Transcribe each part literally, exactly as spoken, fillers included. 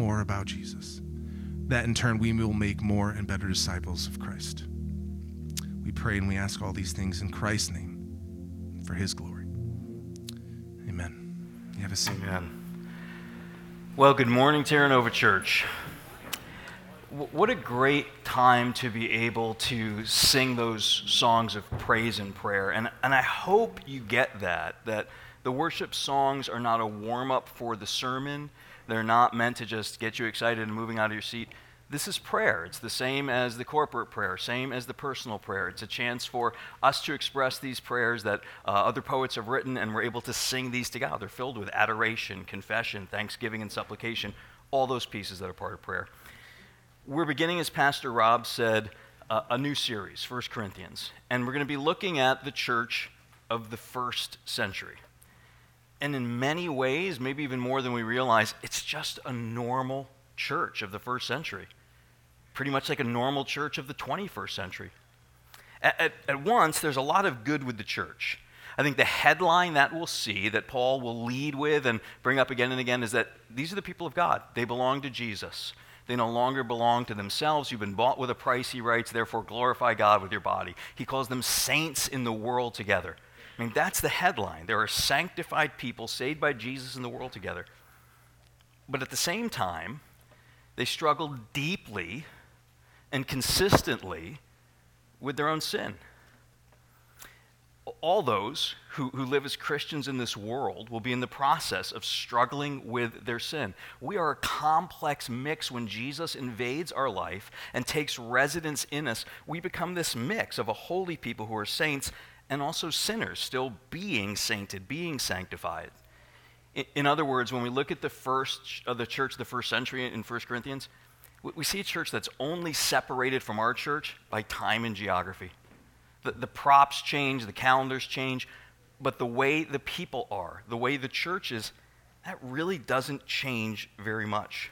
more about Jesus, that in turn we will make more and better disciples of Christ. We pray and we ask all these things in Christ's name, for his glory. Amen. You have a seat. Amen. Well, good morning, Terra Nova Church. What a great time to be able to sing those songs of praise and prayer. And, and I hope you get that, that the worship songs are not a warm-up for the sermon. They're not meant to just get you excited and moving out of your seat. This is prayer. It's the same as the corporate prayer, same as the personal prayer. It's a chance for us to express these prayers that uh, other poets have written, and we're able to sing these together. They're filled with adoration, confession, thanksgiving, and supplication, all those pieces that are part of prayer. We're beginning, as Pastor Rob said, uh, a new series, First Corinthians, and we're going to be looking at the church of the first century. And in many ways, maybe even more than we realize, it's just a normal church of the first century, pretty much like a normal church of the twenty-first century. At, at, at once, there's a lot of good with the church. I think the headline that we'll see, that Paul will lead with and bring up again and again, is that these are the people of God. They belong to Jesus. They no longer belong to themselves. You've been bought with a price, he writes, therefore glorify God with your body. He calls them saints in the world together. I mean, that's the headline. There are sanctified people saved by Jesus in the world together. But at the same time, they struggle deeply and consistently with their own sin. All those who, who live as Christians in this world will be in the process of struggling with their sin. We are a complex mix. When Jesus invades our life and takes residence in us, we become this mix of a holy people who are saints and also sinners, still being sainted, being sanctified. In, in other words, when we look at the first of the church of the first century in First Corinthians, we, we see a church that's only separated from our church by time and geography. The, the props change, the calendars change, but the way the people are, the way the church is, that really doesn't change very much.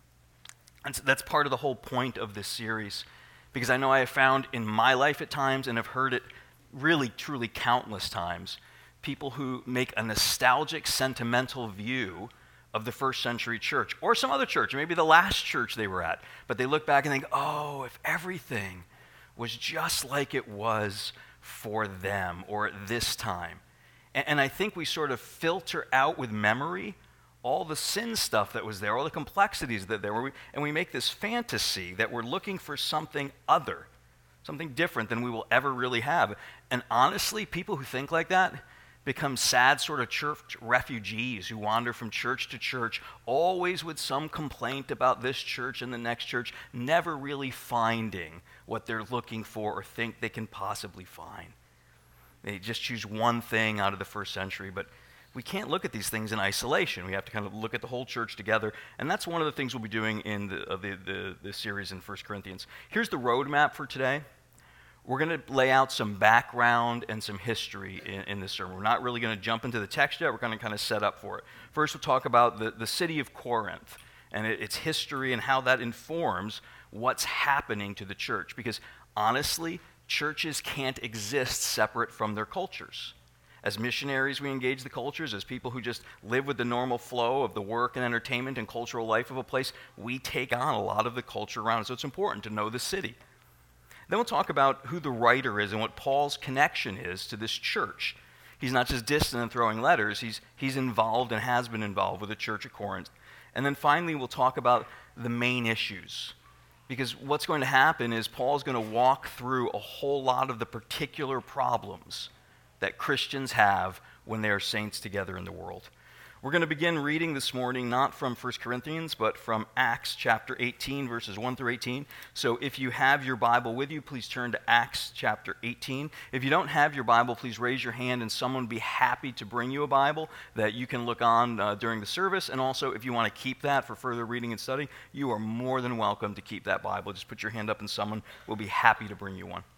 And so that's part of the whole point of this series, because I know I have found in my life at times, and have heard it really, truly countless times, people who make a nostalgic, sentimental view of the first century church, or some other church, maybe the last church they were at, but they look back and think, oh, if everything was just like it was for them or at this time. And, and I think we sort of filter out with memory all the sin stuff that was there, all the complexities that there were, and we make this fantasy that we're looking for something other, something different than we will ever really have. And honestly, people who think like that become sad sort of church refugees who wander from church to church, always with some complaint about this church and the next church, never really finding what they're looking for or think they can possibly find. They just choose one thing out of the first century, but we can't look at these things in isolation. We have to kind of look at the whole church together, and that's one of the things we'll be doing in the, uh, the, the, the series in First Corinthians. Here's the roadmap for today. We're going to lay out some background and some history in, in this sermon. We're not really going to jump into the text yet. We're going to kind of set up for it. First, we'll talk about the, the city of Corinth and it, its history and how that informs what's happening to the church. Because honestly, churches can't exist separate from their cultures. As missionaries, we engage the cultures. As people who just live with the normal flow of the work and entertainment and cultural life of a place, we take on a lot of the culture around. So it's important to know the city. Then we'll talk about who the writer is and what Paul's connection is to this church. He's not just distant and throwing letters. He's, he's involved and has been involved with the church at Corinth. And then finally, we'll talk about the main issues. Because what's going to happen is Paul's going to walk through a whole lot of the particular problems that Christians have when they are saints together in the world. We're going to begin reading this morning not from First Corinthians, but from Acts chapter eighteen, verses one through eighteen. So if you have your Bible with you, please turn to Acts chapter eighteen. If you don't have your Bible, please raise your hand and someone would be happy to bring you a Bible that you can look on uh, during the service. And also, if you want to keep that for further reading and study, you are more than welcome to keep that Bible. Just put your hand up and someone will be happy to bring you one.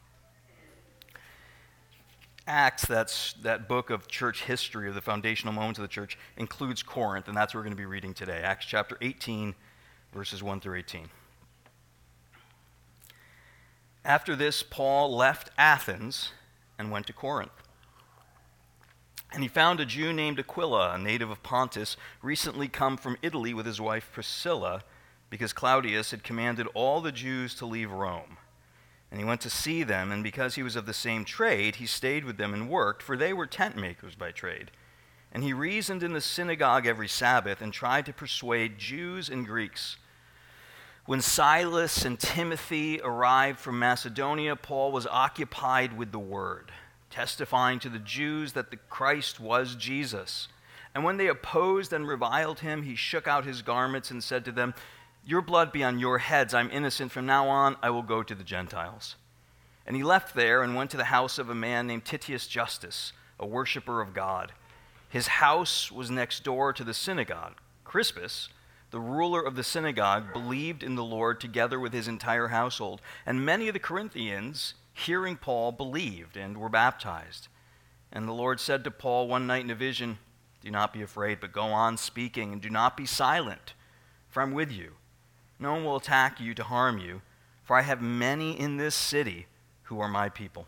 Acts, that's that book of church history, of the foundational moments of the church, includes Corinth, and that's what we're going to be reading today. Acts chapter eighteen, verses one through eighteen. After this, Paul left Athens and went to Corinth. And he found a Jew named Aquila, a native of Pontus, recently come from Italy with his wife Priscilla, because Claudius had commanded all the Jews to leave Rome. And he went to see them, and because he was of the same trade, he stayed with them and worked, for they were tent makers by trade. And he reasoned in the synagogue every Sabbath and tried to persuade Jews and Greeks. When Silas and Timothy arrived from Macedonia, Paul was occupied with the word, testifying to the Jews that the Christ was Jesus. And when they opposed and reviled him, he shook out his garments and said to them, "Your blood be on your heads. I'm innocent. From now on, I will go to the Gentiles." And he left there and went to the house of a man named Titius Justus, a worshiper of God. His house was next door to the synagogue. Crispus, the ruler of the synagogue, believed in the Lord together with his entire household. And many of the Corinthians, hearing Paul, believed and were baptized. And the Lord said to Paul one night in a vision, "Do not be afraid, but go on speaking, and do not be silent, for I'm with you. No one will attack you to harm you, for I have many in this city who are my people."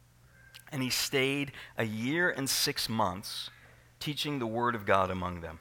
And he stayed a year and six months, teaching the word of God among them.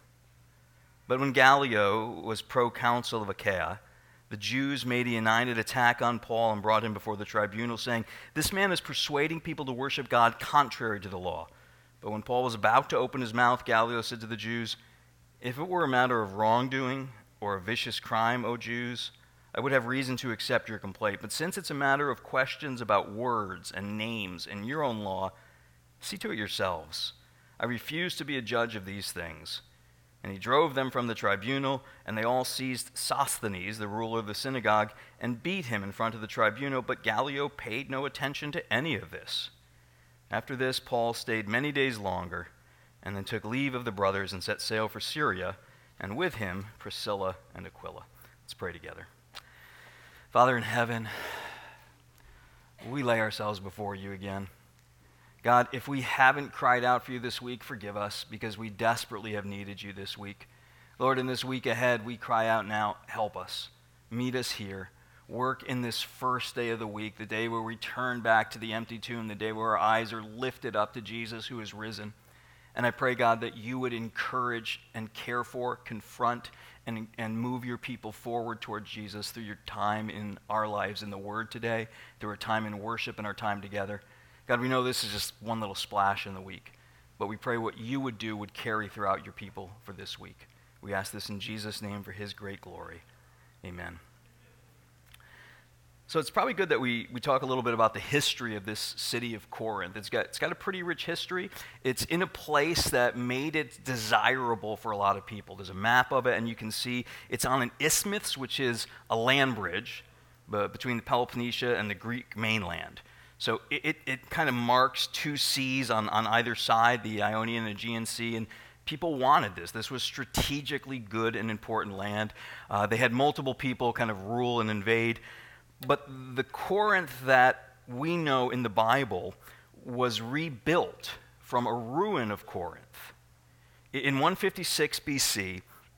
But when Gallio was proconsul of Achaia, the Jews made a united attack on Paul and brought him before the tribunal, saying, "This man is persuading people to worship God contrary to the law." But when Paul was about to open his mouth, Gallio said to the Jews, "If it were a matter of wrongdoing or a vicious crime, O Jews, I would have reason to accept your complaint. But since it's a matter of questions about words and names and your own law, see to it yourselves. I refuse to be a judge of these things." And he drove them from the tribunal, and they all seized Sosthenes, the ruler of the synagogue, and beat him in front of the tribunal, but Gallio paid no attention to any of this. After this, Paul stayed many days longer, and then took leave of the brothers and set sail for Syria, and with him Priscilla and Aquila. Let's pray together. Father in heaven, we lay ourselves before you again. God, if we haven't cried out for you this week, forgive us, because we desperately have needed you this week. Lord, in this week ahead, we cry out now, help us. Meet us here. Work in this first day of the week, the day where we turn back to the empty tomb, the day where our eyes are lifted up to Jesus who is risen. And I pray, God, that you would encourage and care for, confront, and, and move your people forward towards Jesus through your time in our lives in the Word today, through our time in worship and our time together. God, we know this is just one little splash in the week, but we pray what you would do would carry throughout your people for this week. We ask this in Jesus' name for his great glory. Amen. So it's probably good that we, we talk a little bit about the history of this city of Corinth. It's got, it's got a pretty rich history. It's in a place that made it desirable for a lot of people. There's a map of it, and you can see it's on an isthmus, which is a land bridge but between the Peloponnnesia and the Greek mainland. So it, it, it kind of marks two seas on, on either side, the Ionian and Aegean Sea, and people wanted this. This was strategically good and important land. Uh, they had multiple people kind of rule and invade. But the Corinth that we know in the Bible was rebuilt from a ruin of Corinth. In one fifty-six B C,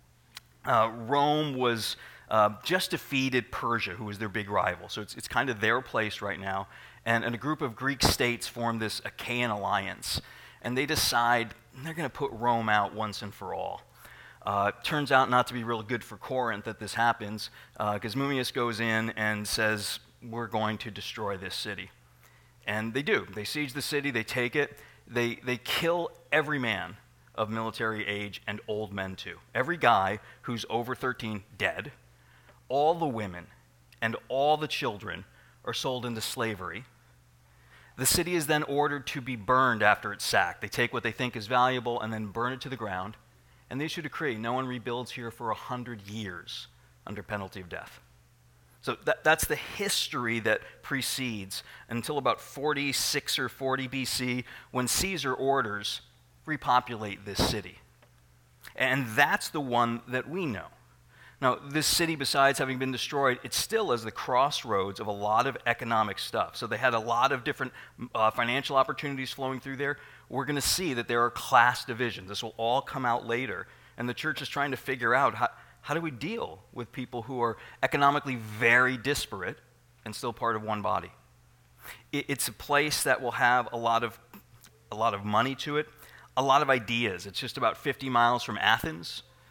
uh, Rome was uh, just defeated Persia, who was their big rival. So it's, it's kind of their place right now. And, and a group of Greek states formed this Achaean alliance. And they decide they're going to put Rome out once and for all. Uh, turns out not to be real good for Corinth that this happens, because uh, Mummius goes in and says, we're going to destroy this city. And they do. They siege the city, they take it, they, they kill every man of military age and old men too. Every guy who's over thirteen, dead. All the women and all the children are sold into slavery. The city is then ordered to be burned after it's sacked. They take what they think is valuable and then burn it to the ground. And they issue a decree, no one rebuilds here for a hundred years under penalty of death. So that, that's the history that precedes until about forty-six or forty B C, when Caesar orders, repopulate this city. And that's the one that we know. Now, this city, besides having been destroyed, it still is the crossroads of a lot of economic stuff. So they had a lot of different uh, financial opportunities flowing through there. We're going to see that there are class divisions. This will all come out later. And the church is trying to figure out how, how do we deal with people who are economically very disparate and still part of one body. It, it's a place that will have a lot of, a lot of money to it, a lot of ideas. It's just about fifty miles from Athens.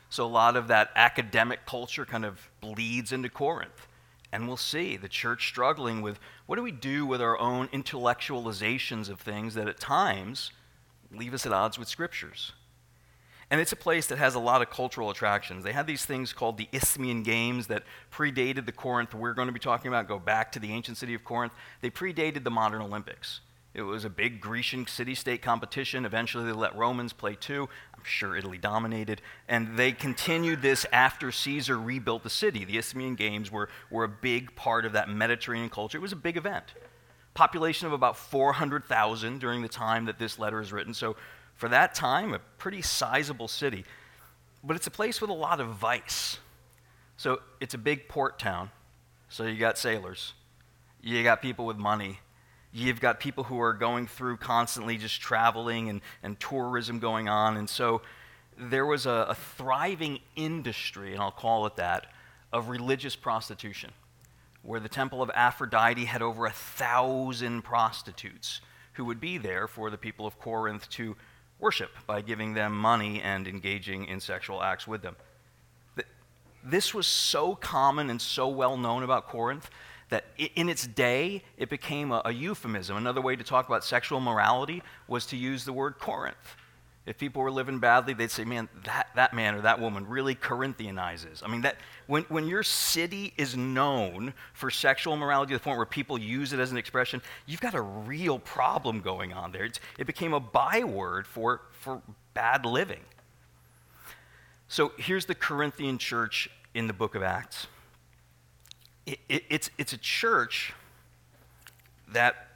So a lot of that academic culture kind of bleeds into Corinth. And we'll see the church struggling with, what do we do with our own intellectualizations of things that at times leave us at odds with scriptures? And it's a place that has a lot of cultural attractions. They had these things called the Isthmian Games that predated the Corinth we're going to be talking about, go back to the ancient city of Corinth. They predated the modern Olympics. It was a big Grecian city-state competition. Eventually they let Romans play too. I'm sure Italy dominated. And they continued this after Caesar rebuilt the city. The Isthmian Games were, were a big part of that Mediterranean culture. It was a big event. Population of about four hundred thousand during the time that this letter is written. So for that time, a pretty sizable city. But it's a place with a lot of vice. So it's a big port town. So you got sailors. You got people with money. You've got people who are going through constantly just traveling and, and tourism going on. And so there was a, a thriving industry, and I'll call it that, of religious prostitution, where the temple of Aphrodite had over a thousand prostitutes who would be there for the people of Corinth to worship by giving them money and engaging in sexual acts with them. This was so common and so well known about Corinth that in its day, it became a, a euphemism. Another way to talk about sexual morality was to use the word Corinth. If people were living badly, they'd say, man, that, that man or that woman really Corinthianizes. I mean, that when, when your city is known for sexual morality to the point where people use it as an expression, you've got a real problem going on there. It's, it became a byword for, for bad living. So here's the Corinthian church in the book of Acts. It, it, it's, it's a church that,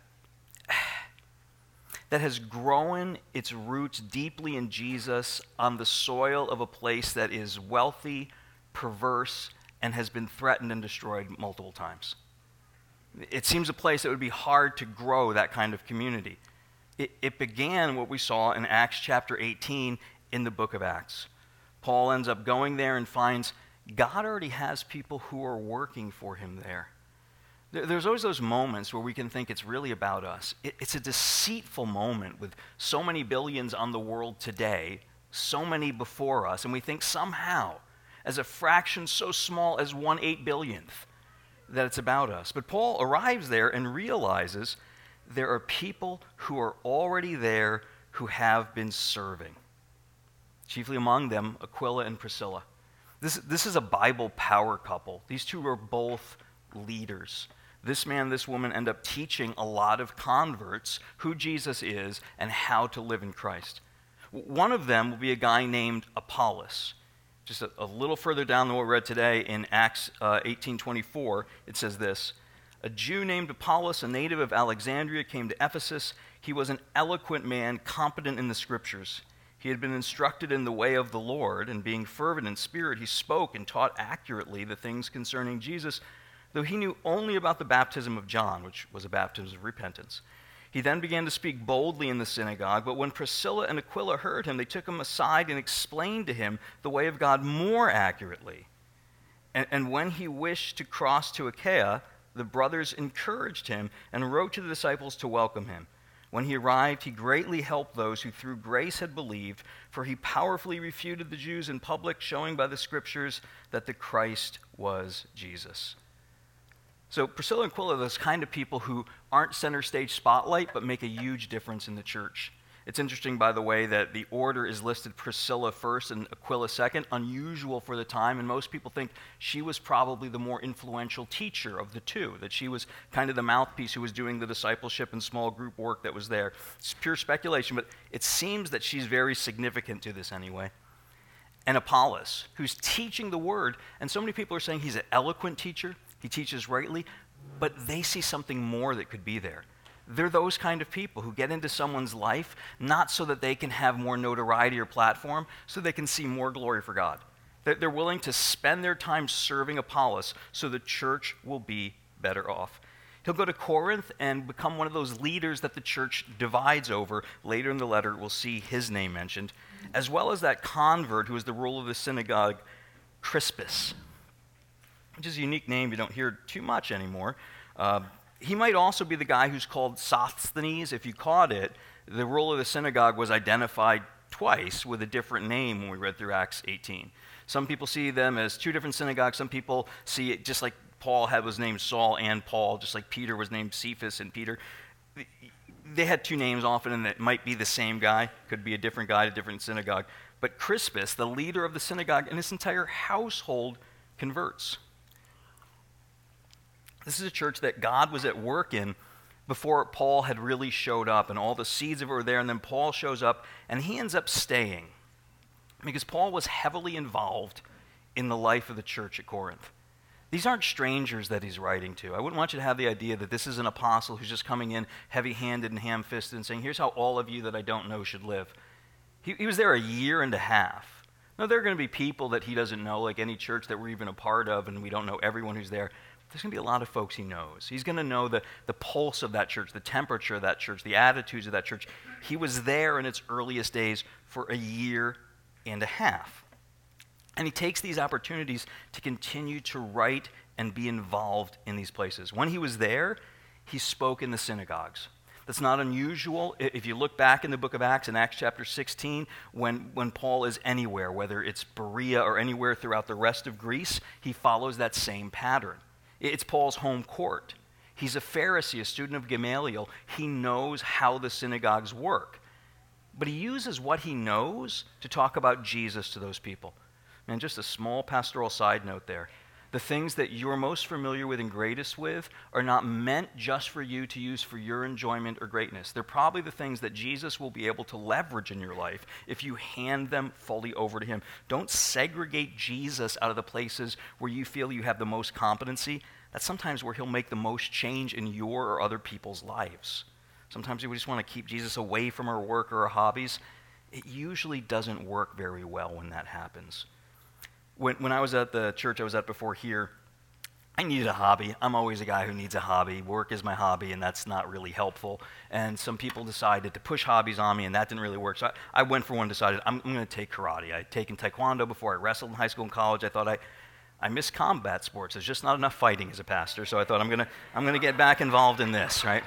that has grown its roots deeply in Jesus on the soil of a place that is wealthy, perverse, and has been threatened and destroyed multiple times. It seems a place that would be hard to grow that kind of community. It, it began what we saw in Acts chapter eighteen in the book of Acts. Paul ends up going there and finds God already has people who are working for him there. There's always those moments where we can think it's really about us. It's a deceitful moment with so many billions on the world today, so many before us, and we think somehow, as a fraction so small as one eight billionth, that it's about us. But Paul arrives there and realizes there are people who are already there who have been serving. Chiefly among them, Aquila and Priscilla. This, this is a Bible power couple. These two are both leaders. This man, this woman end up teaching a lot of converts who Jesus is and how to live in Christ. One of them will be a guy named Apollos. Just a, a little further down than what we read today in Acts uh, eighteen twenty-four, it says this, "A Jew named Apollos, a native of Alexandria, came to Ephesus. He was an eloquent man, competent in the scriptures. He had been instructed in the way of the Lord, and being fervent in spirit, he spoke and taught accurately the things concerning Jesus, though he knew only about the baptism of John, which was a baptism of repentance. He then began to speak boldly in the synagogue, but when Priscilla and Aquila heard him, they took him aside and explained to him the way of God more accurately. And, and when he wished to cross to Achaia, the brothers encouraged him and wrote to the disciples to welcome him. When he arrived, he greatly helped those who through grace had believed, for he powerfully refuted the Jews in public, showing by the scriptures that the Christ was Jesus." So Priscilla and Aquila are those kind of people who aren't center stage spotlight, but make a huge difference in the church. It's interesting, by the way, that the order is listed Priscilla first and Aquila second, unusual for the time, and most people think she was probably the more influential teacher of the two, that she was kind of the mouthpiece who was doing the discipleship and small group work that was there. It's pure speculation, but it seems that she's very significant to this anyway. And Apollos, who's teaching the word, and so many people are saying he's an eloquent teacher, he teaches rightly, but they see something more that could be there. They're those kind of people who get into someone's life not so that they can have more notoriety or platform, so they can see more glory for God. They're willing to spend their time serving Apollos so the church will be better off. He'll go to Corinth and become one of those leaders that the church divides over. Later in the letter, we'll see his name mentioned, as well as that convert who was the ruler of the synagogue, Crispus, which is a unique name you don't hear too much anymore. Uh, he might also be the guy who's called Sosthenes. If you caught it, the ruler of the synagogue was identified twice with a different name when we read through Acts eighteen. Some people see them as two different synagogues. Some people see it just like Paul had was named Saul and Paul, just like Peter was named Cephas and Peter. They had two names often, and it might be the same guy. Could be a different guy at a different synagogue. But Crispus, the leader of the synagogue, and his entire household converts. This is a church that God was at work in before Paul had really showed up, and all the seeds of it were there, and then Paul shows up, and he ends up staying because Paul was heavily involved in the life of the church at Corinth. These aren't strangers that he's writing to. I wouldn't want you to have the idea that this is an apostle who's just coming in heavy-handed and ham-fisted and saying, here's how all of you that I don't know should live. He, he was there a year and a half. Now, there are going to be people that he doesn't know, like any church that we're even a part of, and we don't know everyone who's there. There's going to be a lot of folks he knows. He's going to know the, the pulse of that church, the temperature of that church, the attitudes of that church. He was there in its earliest days for a year and a half. And he takes these opportunities to continue to write and be involved in these places. When he was there, he spoke in the synagogues. That's not unusual. If you look back in the book of Acts, in Acts chapter sixteen, when, when Paul is anywhere, whether it's Berea or anywhere throughout the rest of Greece, he follows that same pattern. It's Paul's home court. He's a Pharisee, a student of Gamaliel. He knows how the synagogues work. But he uses what he knows to talk about Jesus to those people. And just a small pastoral side note there. The things that you're most familiar with and greatest with are not meant just for you to use for your enjoyment or greatness. They're probably the things that Jesus will be able to leverage in your life if you hand them fully over to him. Don't segregate Jesus out of the places where you feel you have the most competency. That's sometimes where he'll make the most change in your or other people's lives. Sometimes we just want to keep Jesus away from our work or our hobbies. It usually doesn't work very well when that happens. When, when I was at the church I was at before here, I needed a hobby. I'm always a guy who needs a hobby. Work is my hobby, and that's not really helpful. And some people decided to push hobbies on me, and that didn't really work. So I, I went for one and decided I'm, I'm going to take karate. I'd taken taekwondo before. I wrestled in high school and college. I thought I, I miss combat sports. There's just not enough fighting as a pastor, so I thought I'm going to I'm going to get back involved in this, right?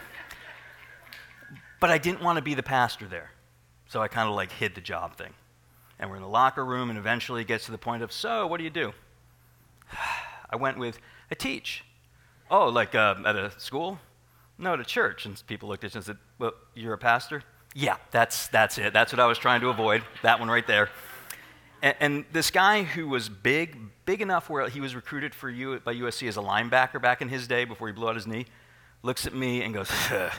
But I didn't want to be the pastor there, so I kind of like hid the job thing. And we're in the locker room, and eventually it gets to the point of, so, what do you do? I went with, I teach. Oh, like uh, at a school? No, at a church. And people looked at me and said, well, you're a pastor? Yeah, that's that's it. That's what I was trying to avoid, that one right there. And, and this guy who was big, big enough where he was recruited for U, by U S C as a linebacker back in his day before he blew out his knee, looks at me and goes, ugh.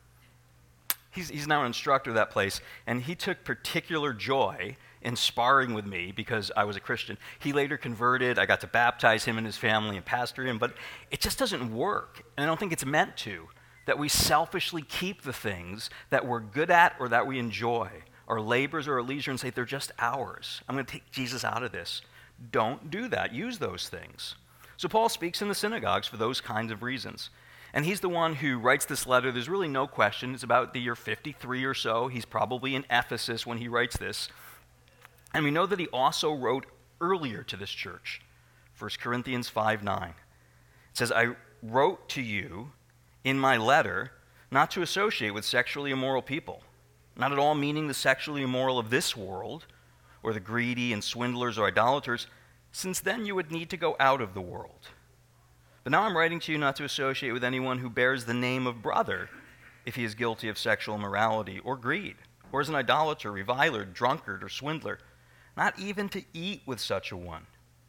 He's, he's now an instructor of that place, and he took particular joy in sparring with me because I was a Christian. He later converted. I got to baptize him and his family and pastor him, but it just doesn't work, and I don't think it's meant to, that we selfishly keep the things that we're good at or that we enjoy, our labors or our leisure, and say they're just ours. I'm going to take Jesus out of this. Don't do that. Use those things. So Paul speaks in the synagogues for those kinds of reasons. And he's the one who writes this letter. There's really no question. It's about the year fifty-three or so. He's probably in Ephesus when he writes this. And we know that he also wrote earlier to this church, First Corinthians five nine. It says, I wrote to you in my letter not to associate with sexually immoral people, not at all meaning the sexually immoral of this world, or the greedy and swindlers or idolaters, since then you would need to go out of the world. But now I'm writing to you not to associate with anyone who bears the name of brother if he is guilty of sexual immorality or greed, or is an idolater, reviler, drunkard, or swindler, not even to eat with such a one.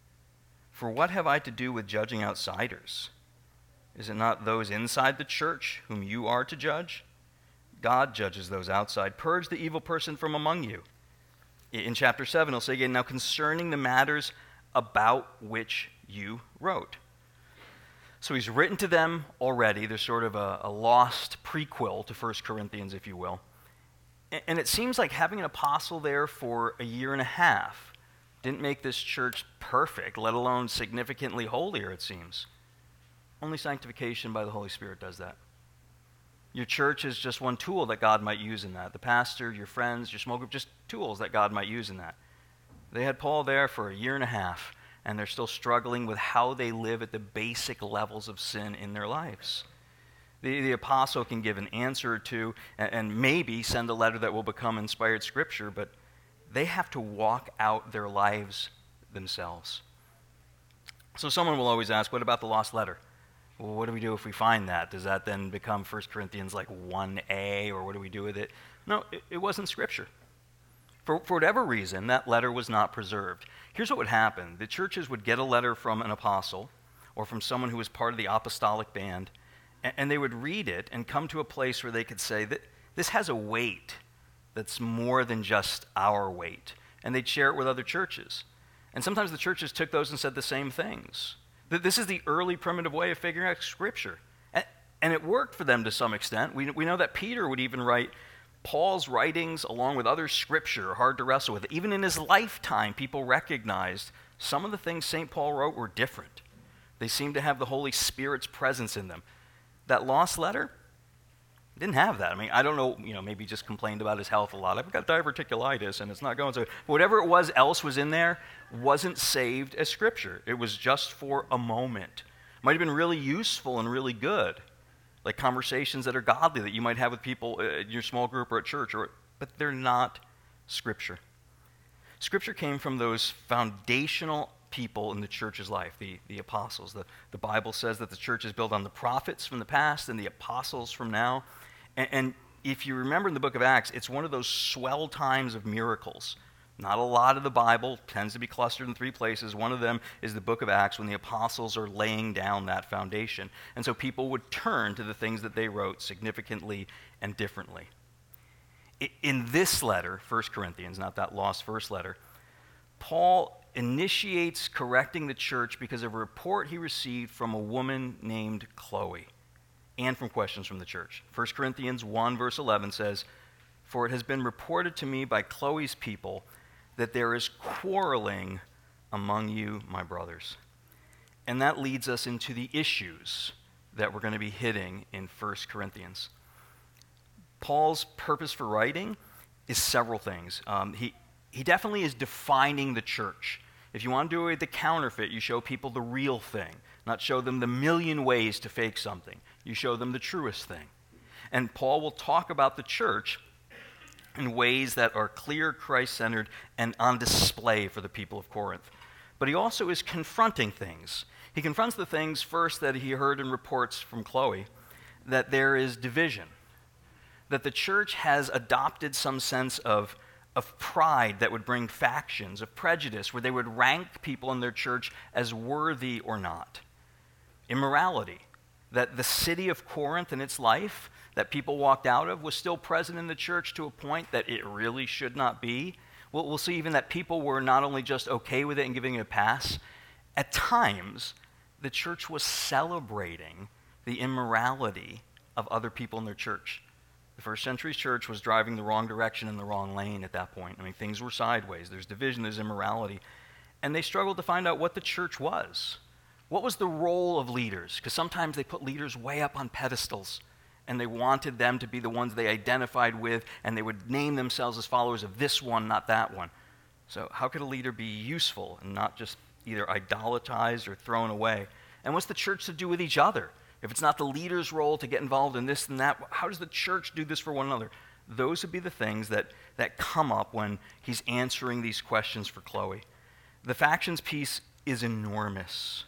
For what have I to do with judging outsiders? Is it not those inside the church whom you are to judge? God judges those outside. Purge the evil person from among you. In chapter seven, he'll say again, now concerning the matters about which you wrote. So he's written to them already. There's sort of a, a lost prequel to First Corinthians, if you will. And, and it seems like having an apostle there for a year and a half didn't make this church perfect, let alone significantly holier, it seems. Only sanctification by the Holy Spirit does that. Your church is just one tool that God might use in that. The pastor, your friends, your small group, just tools that God might use in that. They had Paul there for a year and a half, and they're still struggling with how they live at the basic levels of sin in their lives. The, the apostle can give an answer or two and, and maybe send a letter that will become inspired scripture, but they have to walk out their lives themselves. So someone will always ask, what about the lost letter? Well, what do we do if we find that? Does that then become First Corinthians like one A, or what do we do with it? No, it, it wasn't Scripture. For, for whatever reason, that letter was not preserved. Here's what would happen. The churches would get a letter from an apostle or from someone who was part of the apostolic band, and, and they would read it and come to a place where they could say that this has a weight that's more than just our weight. And they'd share it with other churches. And sometimes the churches took those and said the same things. This is the early primitive way of figuring out Scripture. And, and it worked for them to some extent. We, we know that Peter would even write Paul's writings along with other Scripture are hard to wrestle with. Even in his lifetime, people recognized some of the things Saint Paul wrote were different. They seemed to have the Holy Spirit's presence in them. That lost letter didn't have that. I mean, I don't know, you know, maybe he just complained about his health a lot. I've got diverticulitis and it's not going so. Whatever it was else was in there wasn't saved as Scripture. It was just for a moment. It might have been really useful and really good, like conversations that are godly that you might have with people in your small group or at church, or, but they're not Scripture. Scripture came from those foundational people in the church's life, the, the apostles. The, the Bible says that the church is built on the prophets from the past and the apostles from now. And, and if you remember in the book of Acts, it's one of those swell times of miracles. Not a lot of the Bible tends to be clustered in three places. One of them is the book of Acts when the apostles are laying down that foundation. And so people would turn to the things that they wrote significantly and differently. In this letter, First Corinthians, not that lost first letter, Paul initiates correcting the church because of a report he received from a woman named Chloe and from questions from the church. First Corinthians one, verse eleven says, "For it has been reported to me by Chloe's people that there is quarreling among you, my brothers." And that leads us into the issues that we're going to be hitting in First Corinthians. Paul's purpose for writing is several things. Um, he, he definitely is defining the church. If you want to do away with the counterfeit, you show people the real thing, not show them the million ways to fake something. You show them the truest thing. And Paul will talk about the church in ways that are clear, Christ-centered, and on display for the people of Corinth. But he also is confronting things. He confronts the things, first, that he heard in reports from Chloe, that there is division, that the church has adopted some sense of, of pride that would bring factions, of prejudice, where they would rank people in their church as worthy or not. Immorality, that the city of Corinth and its life that people walked out of was still present in the church to a point that it really should not be. We'll, we'll see even that people were not only just okay with it and giving it a pass. At times, the church was celebrating the immorality of other people in their church. The first century church was driving the wrong direction in the wrong lane at that point. I mean, things were sideways. There's division, there's immorality. And they struggled to find out what the church was. What was the role of leaders? Because sometimes they put leaders way up on pedestals, and they wanted them to be the ones they identified with, and they would name themselves as followers of this one, not that one. So how could a leader be useful and not just either idolatized or thrown away? And what's the church to do with each other? If it's not the leader's role to get involved in this and that, how does the church do this for one another? Those would be the things that, that come up when he's answering these questions for Chloe. The factions piece is enormous.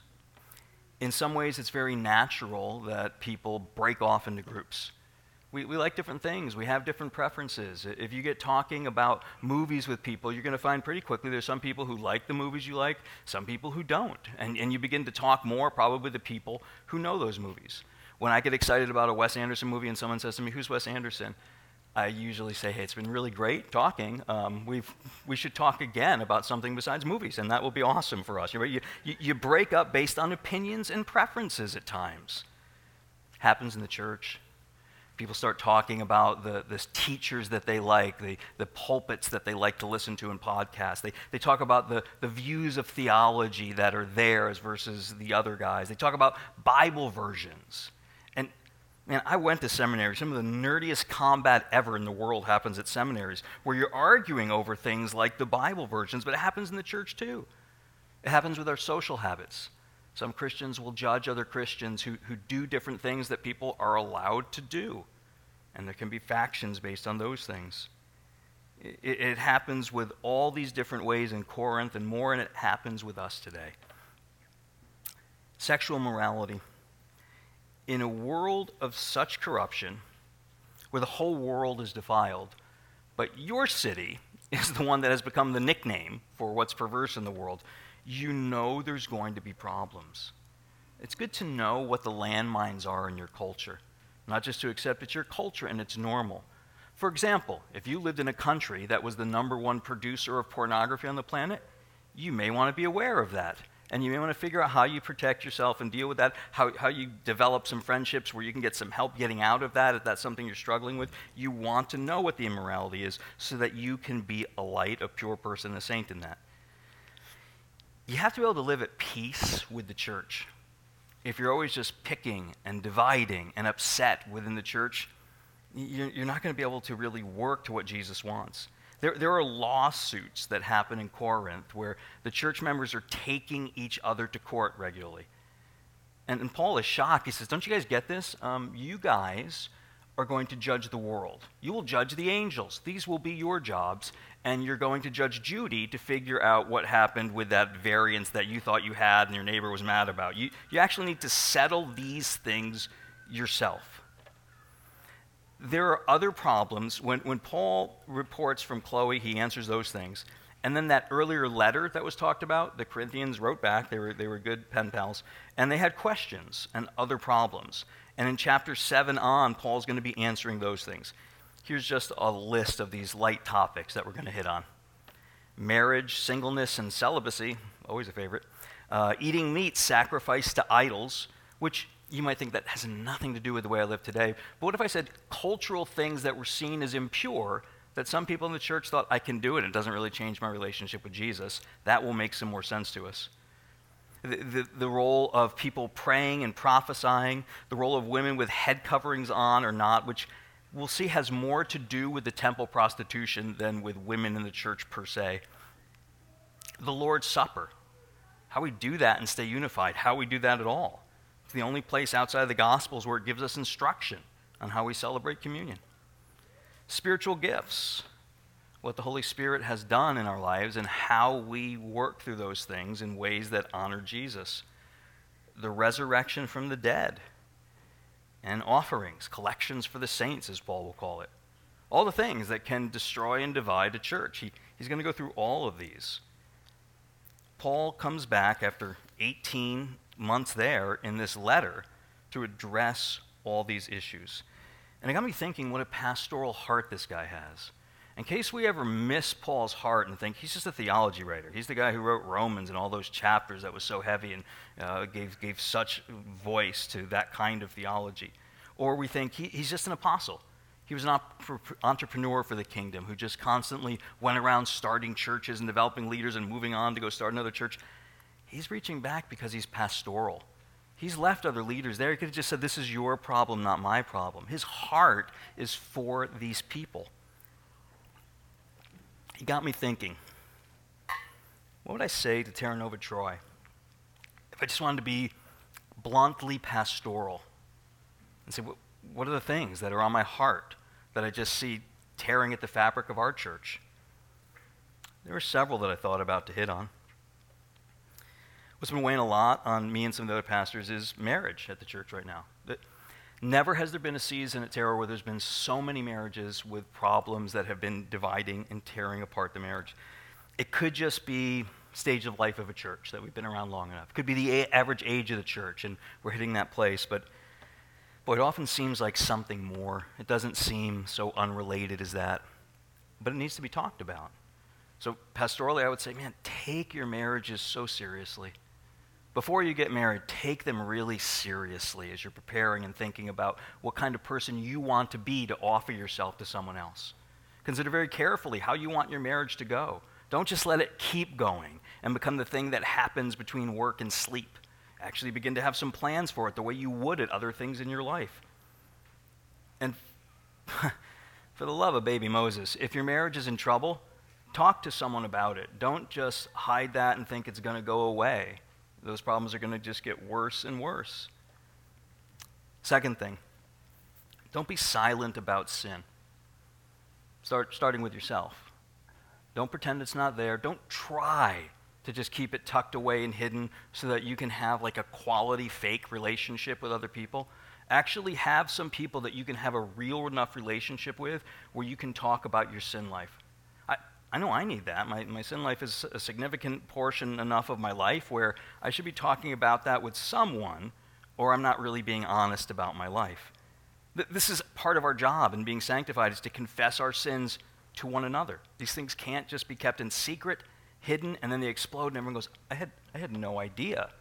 In some ways, it's very natural that people break off into groups. We, we like different things. We have different preferences. If you get talking about movies with people, you're going to find pretty quickly there's some people who like the movies you like, some people who don't. And, and you begin to talk more probably with the people who know those movies. When I get excited about a Wes Anderson movie and someone says to me, "Who's Wes Anderson?" I usually say, "Hey, it's been really great talking. Um, we've, we should talk again about something besides movies, and that will be awesome for us." You, you, you break up based on opinions and preferences at times. Happens in the church. People start talking about the, the teachers that they like, the, the pulpits that they like to listen to in podcasts. They, they talk about the, the views of theology that are theirs versus the other guys. They talk about Bible versions. And man, I went to seminary. Some of the nerdiest combat ever in the world happens at seminaries, where you're arguing over things like the Bible versions, but it happens in the church too. It happens with our social habits. Some Christians will judge other Christians who, who do different things that people are allowed to do. And there can be factions based on those things. It, it happens with all these different ways in Corinth and more, and it happens with us today. Sexual morality. In a world of such corruption, where the whole world is defiled, but your city is the one that has become the nickname for what's perverse in the world, you know there's going to be problems. It's good to know what the landmines are in your culture, not just to accept it's your culture and it's normal. For example, if you lived in a country that was the number one producer of pornography on the planet, you may want to be aware of that. And you may want to figure out how you protect yourself and deal with that, how, how you develop some friendships where you can get some help getting out of that if that's something you're struggling with. You want to know what the immorality is so that you can be a light, a pure person, a saint in that. You have to be able to live at peace with the church. If you're always just picking and dividing and upset within the church, you're, you're not going to be able to really work to what Jesus wants. There, there are lawsuits that happen in Corinth where the church members are taking each other to court regularly. And, and Paul is shocked. He says, don't you guys get this? Um, you guys are going to judge the world. You will judge the angels. These will be your jobs. And you're going to judge Judy to figure out what happened with that variance that you thought you had and your neighbor was mad about. You, you actually need to settle these things yourself. There are other problems. When, when Paul reports from Chloe, he answers those things. And then that earlier letter that was talked about, the Corinthians wrote back. They were, they were good pen pals. And they had questions and other problems. And in chapter seven on, Paul's going to be answering those things. Here's just a list of these light topics that we're going to hit on. Marriage, singleness, and celibacy, always a favorite. Uh, eating meat sacrificed to idols, which you might think that has nothing to do with the way I live today. But what if I said cultural things that were seen as impure that some people in the church thought, I can do it, it doesn't really change my relationship with Jesus? That will make some more sense to us. The, the, the role of people praying and prophesying, the role of women with head coverings on or not, which we'll see has more to do with the temple prostitution than with women in the church per se. The Lord's Supper, how we do that and stay unified, how we do that at all. It's the only place outside of the Gospels where it gives us instruction on how we celebrate communion. Spiritual gifts, what the Holy Spirit has done in our lives and how we work through those things in ways that honor Jesus. The resurrection from the dead. And offerings, collections for the saints, as Paul will call it. All the things that can destroy and divide a church. He, he's going to go through all of these. Paul comes back after eighteen months there in this letter to address all these issues. And it got me thinking what a pastoral heart this guy has. In case we ever miss Paul's heart and think he's just a theology writer. He's the guy who wrote Romans and all those chapters that was so heavy and uh, gave, gave such voice to that kind of theology. Or we think he, he's just an apostle. He was an op- entrepreneur for the kingdom who just constantly went around starting churches and developing leaders and moving on to go start another church. He's reaching back because he's pastoral. He's left other leaders there. He could have just said, this is your problem, not my problem. His heart is for these people. He got me thinking, what would I say to Terra Nova Troy if I just wanted to be bluntly pastoral and say, what, what are the things that are on my heart that I just see tearing at the fabric of our church? There were several that I thought about to hit on. What's been weighing a lot on me and some of the other pastors is marriage at the church right now. That never has there been a season at Terra where there's been so many marriages with problems that have been dividing and tearing apart the marriage. It could just be stage of life of a church that we've been around long enough. It could be the a- average age of the church and we're hitting that place. But boy, it often seems like something more. It doesn't seem so unrelated as that. But it needs to be talked about. So pastorally, I would say, man, take your marriages so seriously. Before you get married, take them really seriously as you're preparing and thinking about what kind of person you want to be to offer yourself to someone else. Consider very carefully how you want your marriage to go. Don't just let it keep going and become the thing that happens between work and sleep. Actually begin to have some plans for it the way you would at other things in your life. And for the love of baby Moses, if your marriage is in trouble, talk to someone about it. Don't just hide that and think it's going to go away. Those problems are going to just get worse and worse. Second thing, don't be silent about sin. Start starting with yourself. Don't pretend it's not there. Don't try to just keep it tucked away and hidden so that you can have like a quality fake relationship with other people. Actually have some people that you can have a real enough relationship with where you can talk about your sin life. I, I know I need that. My, my sin life is a significant portion enough of my life where I should be talking about that with someone, or I'm not really being honest about my life. Th- this is part of our job in being sanctified, is to confess our sins to one another. These things can't just be kept in secret, hidden, and then they explode and everyone goes, I had, I had no idea.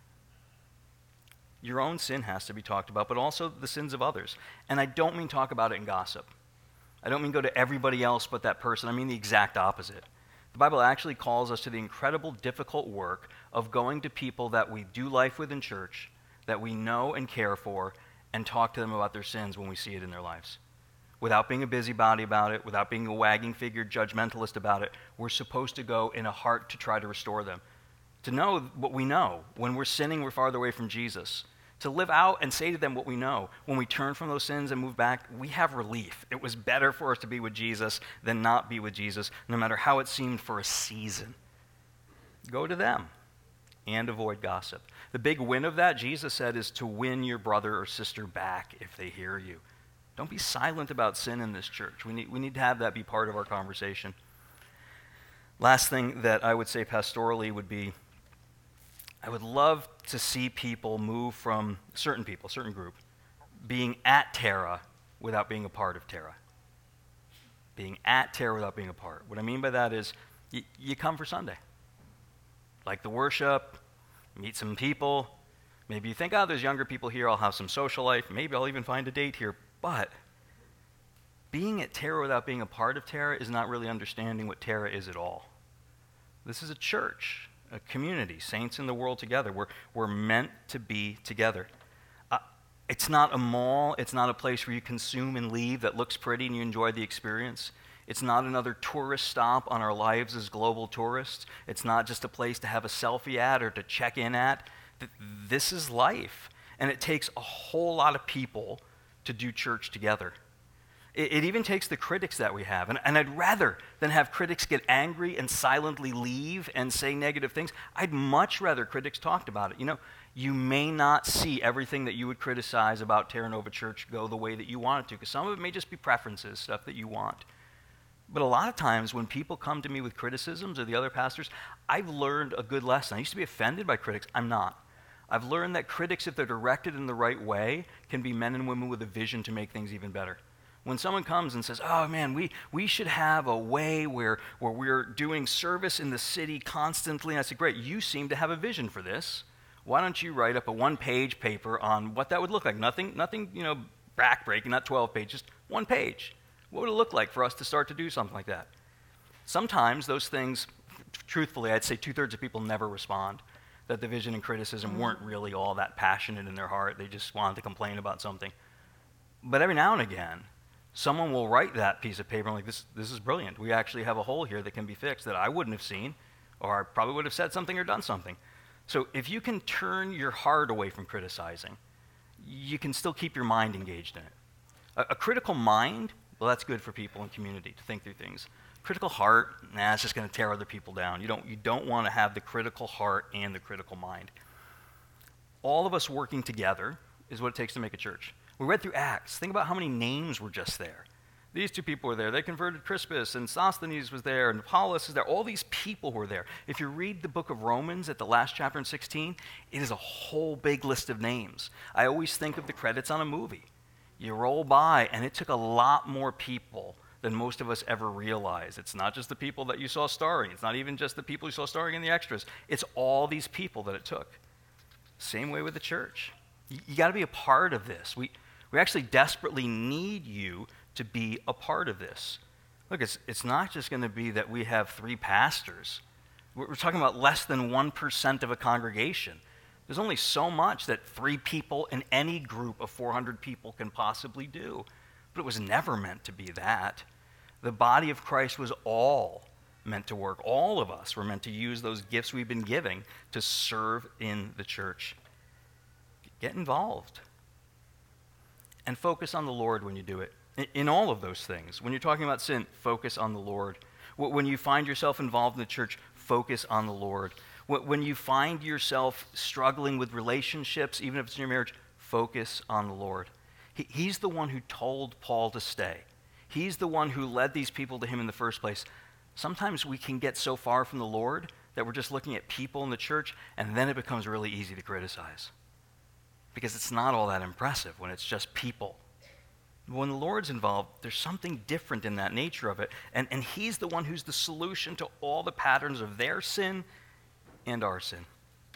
Your own sin has to be talked about, but also the sins of others. And I don't mean talk about it in gossip. I don't mean go to everybody else but that person. I mean the exact opposite. The Bible actually calls us to the incredible, difficult work of going to people that we do life with in church, that we know and care for, and talk to them about their sins when we see it in their lives. Without being a busybody about it, without being a wagging figure judgmentalist about it, we're supposed to go in a heart to try to restore them. To know what we know. When we're sinning, we're farther away from Jesus. To live out and say to them what we know. When we turn from those sins and move back, we have relief. It was better for us to be with Jesus than not be with Jesus, no matter how it seemed for a season. Go to them and avoid gossip. The big win of that, Jesus said, is to win your brother or sister back if they hear you. Don't be silent about sin in this church. We need, we need to have that be part of our conversation. Last thing that I would say pastorally would be, I would love to see people move from, certain people, certain group, being at Terra without being a part of Terra. Being at Terra without being a part. What I mean by that is, y- you come for Sunday. Like the worship, meet some people. Maybe you think, oh, there's younger people here, I'll have some social life. Maybe I'll even find a date here. But being at Terra without being a part of Terra is not really understanding what Terra is at all. This is a church, a community, saints in the world together. We're, we're meant to be together. Uh, it's not a mall. It's not a place where you consume and leave that looks pretty and you enjoy the experience. It's not another tourist stop on our lives as global tourists. It's not just a place to have a selfie at or to check in at. This is life. And it takes a whole lot of people to do church together. It, it even takes the critics that we have. And, and I'd rather than have critics get angry and silently leave and say negative things, I'd much rather critics talked about it. You know, you may not see everything that you would criticize about Terra Nova Church go the way that you want it to, because some of it may just be preferences, stuff that you want. But a lot of times when people come to me with criticisms or the other pastors, I've learned a good lesson. I used to be offended by critics. I'm not. I've learned that critics, if they're directed in the right way, can be men and women with a vision to make things even better. When someone comes and says, oh man, we, we should have a way where, where we're doing service in the city constantly, and I said, great, you seem to have a vision for this. Why don't you write up a one-page paper on what that would look like? Nothing, nothing, you know, back-breaking, not twelve pages, just one page. What would it look like for us to start to do something like that? Sometimes those things, truthfully, I'd say two-thirds of people never respond. That the vision and criticism weren't really all that passionate in their heart. They just wanted to complain about something. But every now and again, someone will write that piece of paper and like, this, this is brilliant. We actually have a hole here that can be fixed that I wouldn't have seen, or I probably would have said something or done something. So if you can turn your heart away from criticizing, you can still keep your mind engaged in it. A, a critical mind, well, that's good for people in community to think through things. Critical heart, nah, it's just going to tear other people down. You don't, you don't want to have the critical heart and the critical mind. All of us working together is what it takes to make a church. We read through Acts. Think about how many names were just there. These two people were there. They converted Crispus, and Sosthenes was there, and Apollos is there. All these people were there. If you read the book of Romans at the last chapter in sixteen, it is a whole big list of names. I always think of the credits on a movie. You roll by, and it took a lot more people than most of us ever realize. It's not just the people that you saw starring. It's not even just the people you saw starring in the extras. It's all these people that it took. Same way with the church. You, you got to be a part of this. We, we actually desperately need you to be a part of this. Look, it's, it's not just going to be that we have three pastors. We're, we're talking about less than one percent of a congregation. There's only so much that three people in any group of four hundred people can possibly do. But it was never meant to be that. The body of Christ was all meant to work. All of us were meant to use those gifts we've been giving to serve in the church. Get involved. And focus on the Lord when you do it. In all of those things. When you're talking about sin, focus on the Lord. Wh- When you find yourself involved in the church, focus on the Lord. Wh- When you find yourself struggling with relationships, even if it's in your marriage, focus on the Lord. He, he's the one who told Paul to stay. He's the one who led these people to him in the first place. Sometimes we can get so far from the Lord that we're just looking at people in the church, and then it becomes really easy to criticize. Because it's not all that impressive when it's just people. When the Lord's involved, there's something different in that nature of it. And, and he's the one who's the solution to all the patterns of their sin and our sin.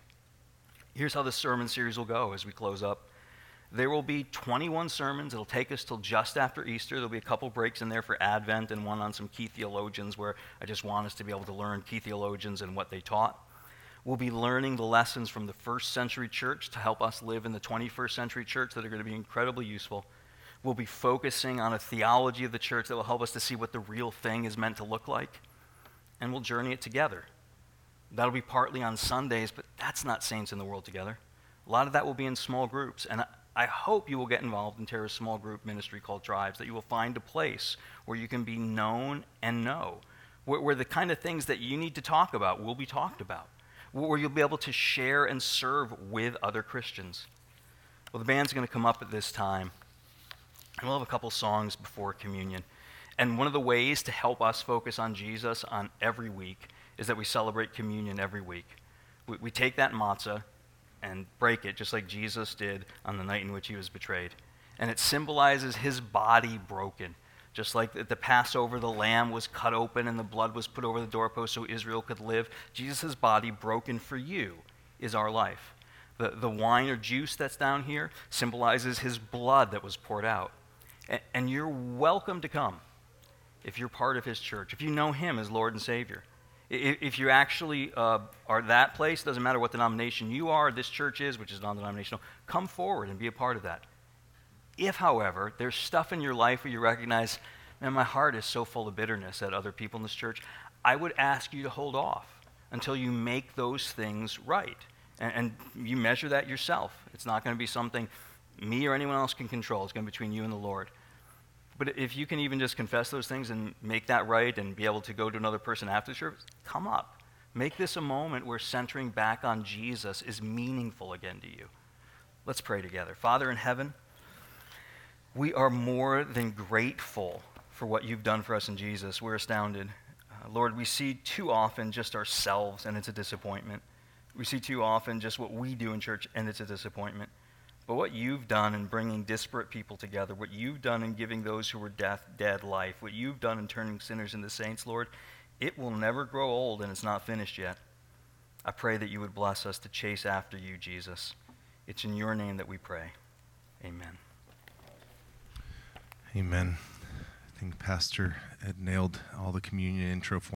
Here's how this sermon series will go as we close up. There will be twenty-one sermons. It'll take us till just after Easter. There'll be a couple breaks in there for Advent and one on some key theologians where I just want us to be able to learn key theologians and what they taught. We'll be learning the lessons from the first century church to help us live in the twenty-first century church that are going to be incredibly useful. We'll be focusing on a theology of the church that will help us to see what the real thing is meant to look like. And we'll journey it together. That'll be partly on Sundays, but that's not Saints in the World Together. A lot of that will be in small groups. And I, I hope you will get involved in Tara's small group ministry called Tribes, that you will find a place where you can be known and know, where, where the kind of things that you need to talk about will be talked about, where you'll be able to share and serve with other Christians. Well, the band's going to come up at this time, and we'll have a couple songs before communion. And one of the ways to help us focus on Jesus on every week is that we celebrate communion every week. We, we take that matzah and break it, just like Jesus did on the night in which he was betrayed. And it symbolizes his body broken. Just like at the Passover, the lamb was cut open and the blood was put over the doorpost so Israel could live. Jesus' body broken for you is our life. The, the wine or juice that's down here symbolizes his blood that was poured out. And, and you're welcome to come if you're part of his church, if you know him as Lord and Savior. If, if you actually uh, are that place, doesn't matter what denomination you are, this church is, which is non-denominational, come forward and be a part of that. If, however, there's stuff in your life where you recognize, man, my heart is so full of bitterness at other people in this church, I would ask you to hold off until you make those things right. And, and you measure that yourself. It's not going to be something me or anyone else can control. It's going to be between you and the Lord. But if you can even just confess those things and make that right and be able to go to another person after the service, come up. Make this a moment where centering back on Jesus is meaningful again to you. Let's pray together. Father in heaven, we are more than grateful for what you've done for us in Jesus. We're astounded. Uh, Lord, we see too often just ourselves, and it's a disappointment. We see too often just what we do in church, and it's a disappointment. But what you've done in bringing disparate people together, what you've done in giving those who were death, dead life, what you've done in turning sinners into saints, Lord, it will never grow old, and it's not finished yet. I pray that you would bless us to chase after you, Jesus. It's in your name that we pray. Amen. Amen. I think Pastor had nailed all the communion intro for